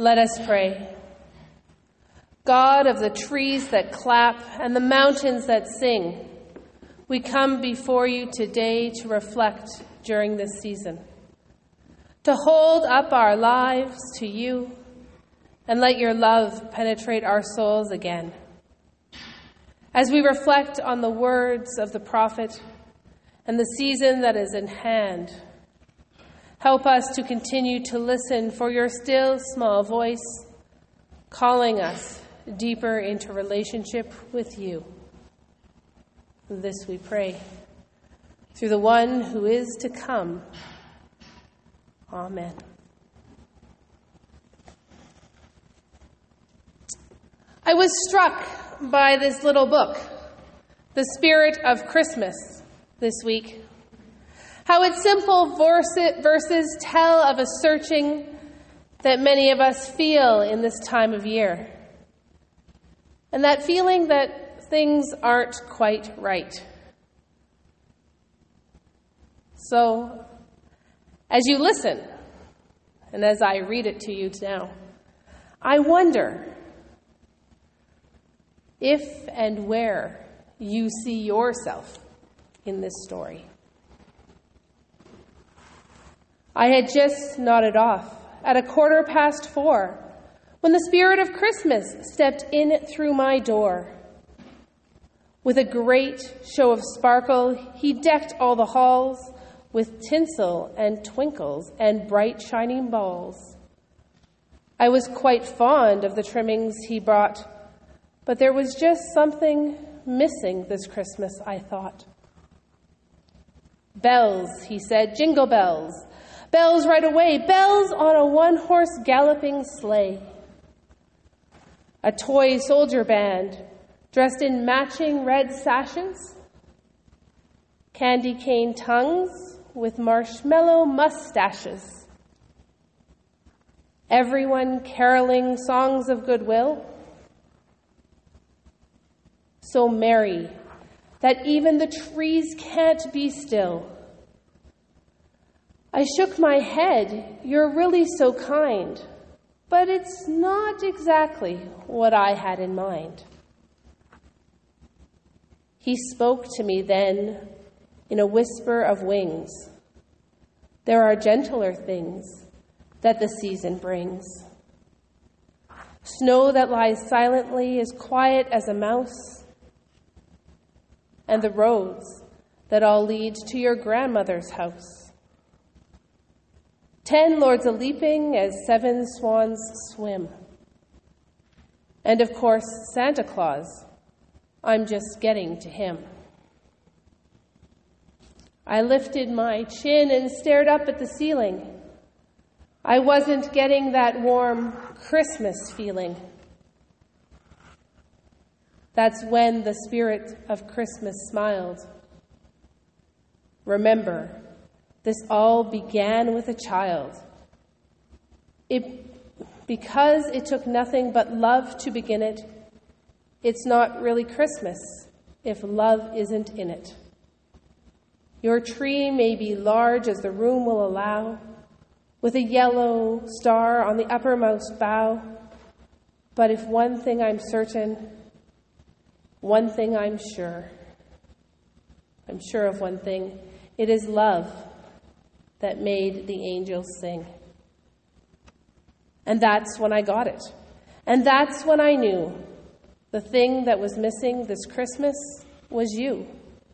Let us pray. God of the trees that clap and the mountains that sing, we come before you today to reflect during this season, to hold up our lives to you and let your love penetrate our souls again. As we reflect on the words of the prophet and the season that is in hand, help us to continue to listen for your still small voice, calling us deeper into relationship with you. This we pray through the one who is to come. Amen. I was struck by this little book, The Spirit of Christmas, this week. How its simple verses tell of a searching that many of us feel in this time of year. And that feeling that things aren't quite right. So, as you listen, and as I read it to you now, I wonder if and where you see yourself in this story. I had just nodded off at 4:15 when the Spirit of Christmas stepped in through my door. With a great show of sparkle, he decked all the halls with tinsel and twinkles and bright shining balls. I was quite fond of the trimmings he brought, but there was just something missing this Christmas, I thought. Bells, he said, jingle bells. Bells right away, bells on a one-horse galloping sleigh. A toy soldier band dressed in matching red sashes. Candy cane tongues with marshmallow mustaches. Everyone caroling songs of goodwill. So merry that even the trees can't be still. I shook my head. You're really so kind, but it's not exactly what I had in mind. He spoke to me then in a whisper of wings. There are gentler things that the season brings. Snow that lies silently, as quiet as a mouse, and the roads that all lead to your grandmother's house. 10 lords a-leaping as 7 swans swim. And of course, Santa Claus. I'm just getting to him. I lifted my chin and stared up at the ceiling. I wasn't getting that warm Christmas feeling. That's when the Spirit of Christmas smiled. Remember, this all began with a child. Because it took nothing but love to begin it, it's not really Christmas if love isn't in it. Your tree may be large as the room will allow, with a yellow star on the uppermost bough. But if one thing I'm certain, one thing I'm sure of one thing, it is love that made the angels sing. And that's when I got it. And that's when I knew the thing that was missing this Christmas was you.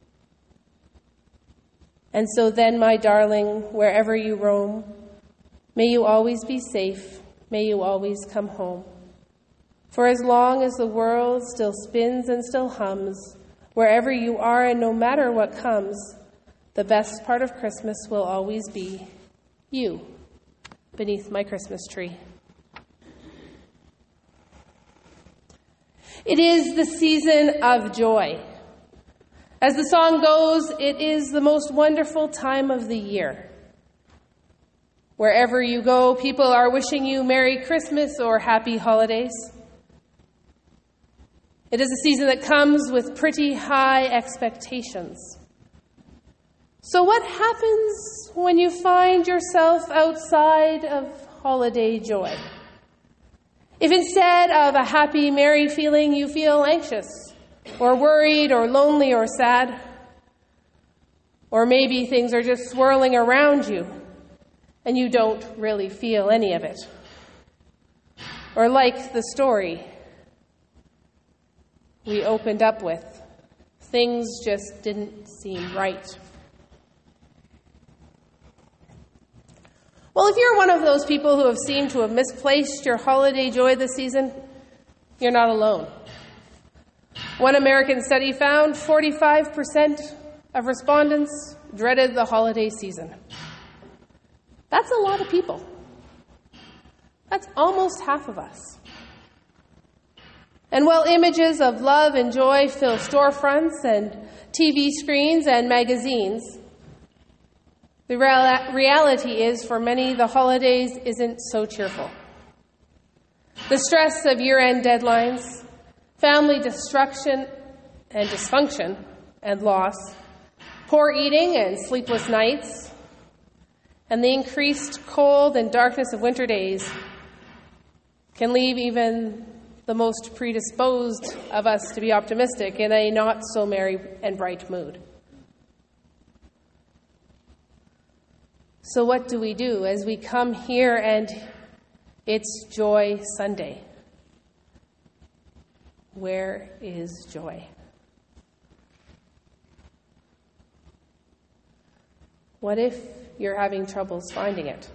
And so then, my darling, wherever you roam, may you always be safe. May you always come home. For as long as the world still spins and still hums, wherever you are and no matter what comes, the best part of Christmas will always be you beneath my Christmas tree. It is the season of joy. As the song goes, it is the most wonderful time of the year. Wherever you go, people are wishing you Merry Christmas or Happy Holidays. It is a season that comes with pretty high expectations. So what happens when you find yourself outside of holiday joy? If instead of a happy, merry feeling, you feel anxious or worried or lonely or sad, or maybe things are just swirling around you and you don't really feel any of it. Or like the story we opened up with, things just didn't seem right. Well, if you're one of those people who have seemed to have misplaced your holiday joy this season, you're not alone. One American study found 45% of respondents dreaded the holiday season. That's a lot of people. That's almost half of us. And while images of love and joy fill storefronts and TV screens and magazines, the reality is, for many, the holidays isn't so cheerful. The stress of year-end deadlines, family destruction and dysfunction and loss, poor eating and sleepless nights, and the increased cold and darkness of winter days can leave even the most predisposed of us to be optimistic in a not-so-merry and bright mood. So what do we do as we come here and it's Joy Sunday? Where is joy? What if you're having troubles finding it?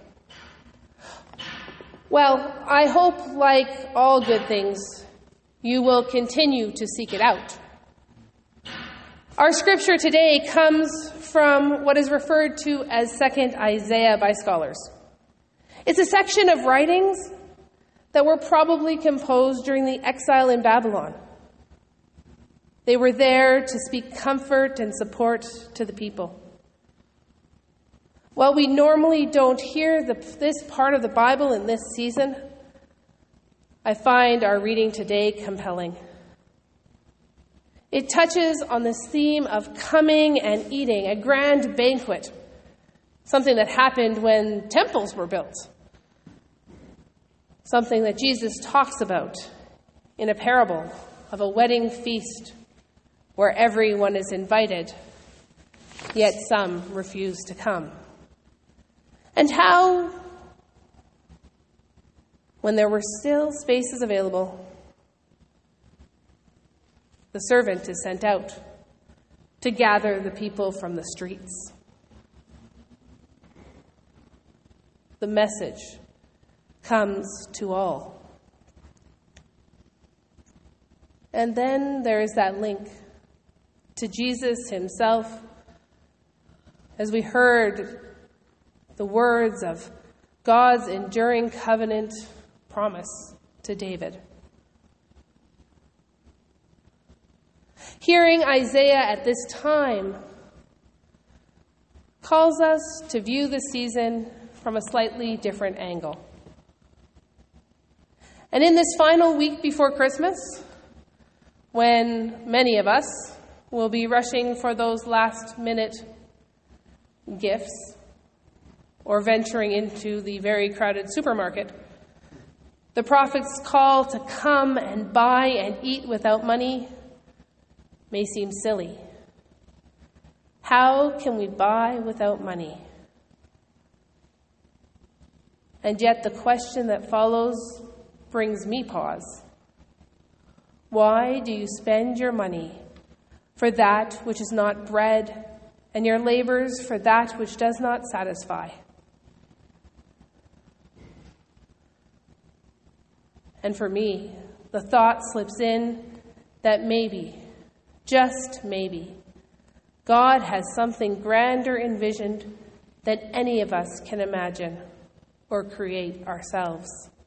Well, I hope, like all good things, you will continue to seek it out. Our scripture today comes from what is referred to as 2nd Isaiah by scholars. It's a section of writings that were probably composed during the exile in Babylon. They were there to speak comfort and support to the people. While we normally don't hear this part of the Bible in this season, I find our reading today compelling. It touches on this theme of coming and eating, a grand banquet, something that happened when temples were built, something that Jesus talks about in a parable of a wedding feast where everyone is invited, yet some refuse to come. And how, when there were still spaces available, the servant is sent out to gather the people from the streets. The message comes to all. And then there is that link to Jesus himself, as we heard the words of God's enduring covenant promise to David. Hearing Isaiah at this time calls us to view the season from a slightly different angle. And in this final week before Christmas, when many of us will be rushing for those last-minute gifts or venturing into the very crowded supermarket, the prophet's call to come and buy and eat without money may seem silly. How can we buy without money? And yet the question that follows brings me pause. Why do you spend your money for that which is not bread, and your labors for that which does not satisfy? And for me, the thought slips in that maybe, just maybe, God has something grander envisioned than any of us can imagine or create ourselves.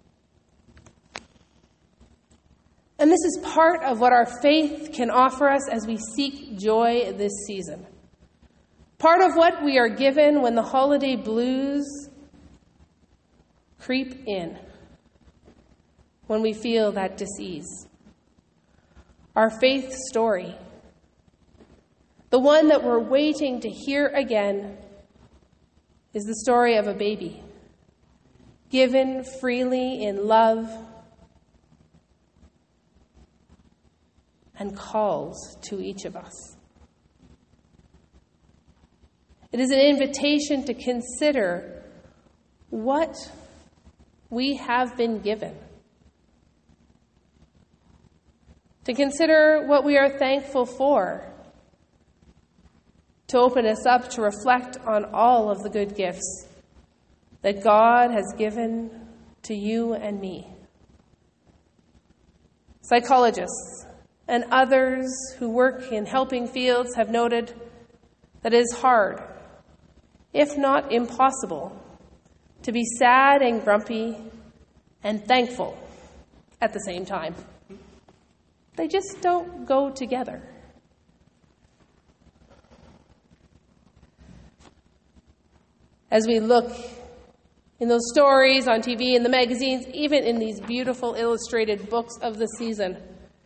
And this is part of what our faith can offer us as we seek joy this season. Part of what we are given when the holiday blues creep in, when we feel that dis-ease. Our faith story, the one that we're waiting to hear again, is the story of a baby given freely in love and calls to each of us. It is an invitation to consider what we have been given, to consider what we are thankful for, to open us up to reflect on all of the good gifts that God has given to you and me. Psychologists and others who work in helping fields have noted that it is hard, if not impossible, to be sad and grumpy and thankful at the same time. They just don't go together. As we look in those stories on TV, in the magazines, even in these beautiful illustrated books of the season,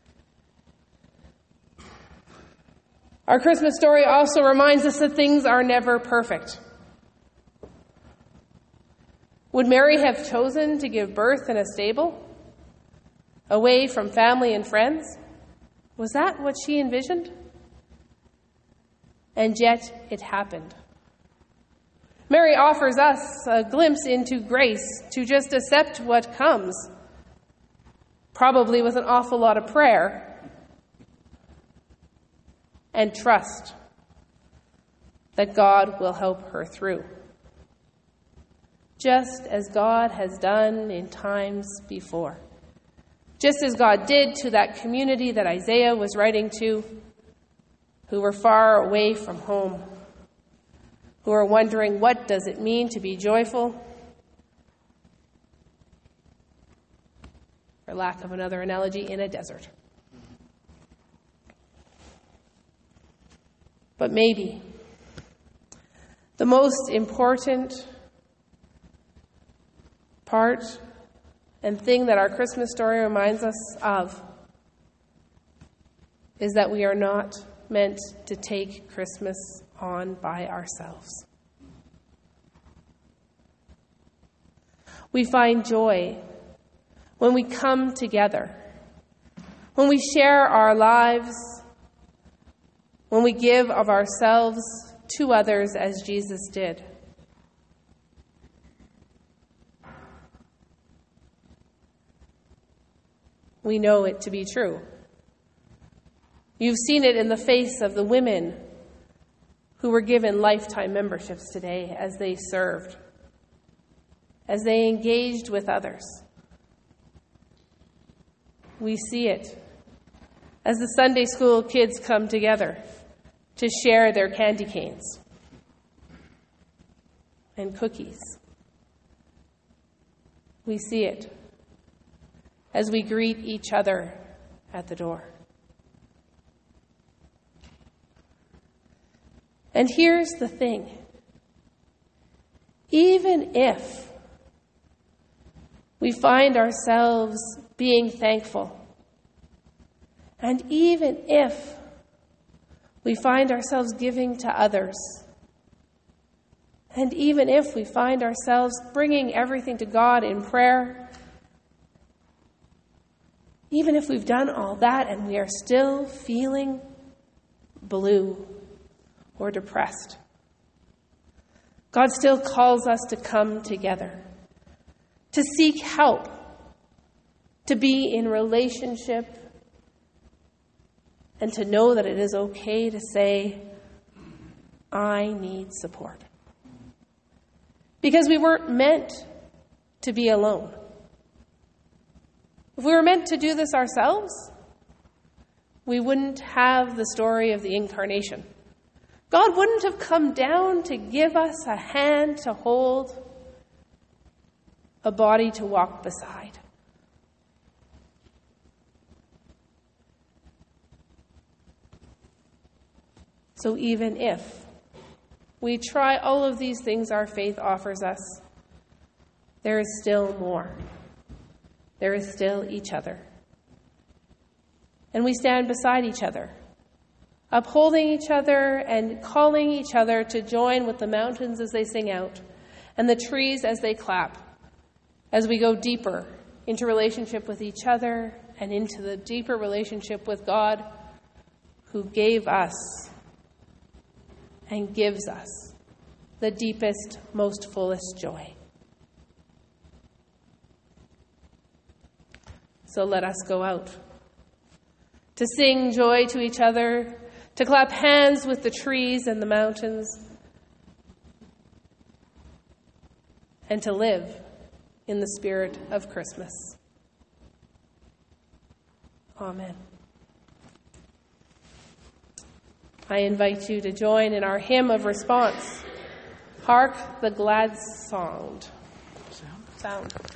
our Christmas story also reminds us that things are never perfect. Would Mary have chosen to give birth in a stable, away from family and friends? Was that what she envisioned? And yet it happened. Mary offers us a glimpse into grace to just accept what comes, probably with an awful lot of prayer, and trust that God will help her through, just as God has done in times before. Just as God did to that community that Isaiah was writing to, who were far away from home, who are wondering, what does it mean to be joyful? For lack of another analogy, in a desert. But maybe the most important part and thing that our Christmas story reminds us of is that we are not meant to take Christmas on by ourselves. We find joy when we come together, when we share our lives, when we give of ourselves to others as Jesus did. We know it to be true. You've seen it in the face of the women who were given lifetime memberships today as they served, as they engaged with others. We see it as the Sunday school kids come together to share their candy canes and cookies. We see it as we greet each other at the door. And here's the thing. Even if we find ourselves being thankful, and even if we find ourselves giving to others, and even if we find ourselves bringing everything to God in prayer, even if we've done all that and we are still feeling blue or depressed, God still calls us to come together, to seek help, to be in relationship, and to know that it is okay to say, I need support. Because we weren't meant to be alone. If we were meant to do this ourselves, we wouldn't have the story of the incarnation. God wouldn't have come down to give us a hand to hold, a body to walk beside. So even if we try all of these things our faith offers us, there is still more. There is still each other. And we stand beside each other, upholding each other and calling each other to join with the mountains as they sing out and the trees as they clap, as we go deeper into relationship with each other and into the deeper relationship with God who gave us and gives us the deepest, most fullest joy. So let us go out to sing joy to each other, to clap hands with the trees and the mountains, and to live in the spirit of Christmas. Amen. I invite you to join in our hymn of response. Hark the glad sound.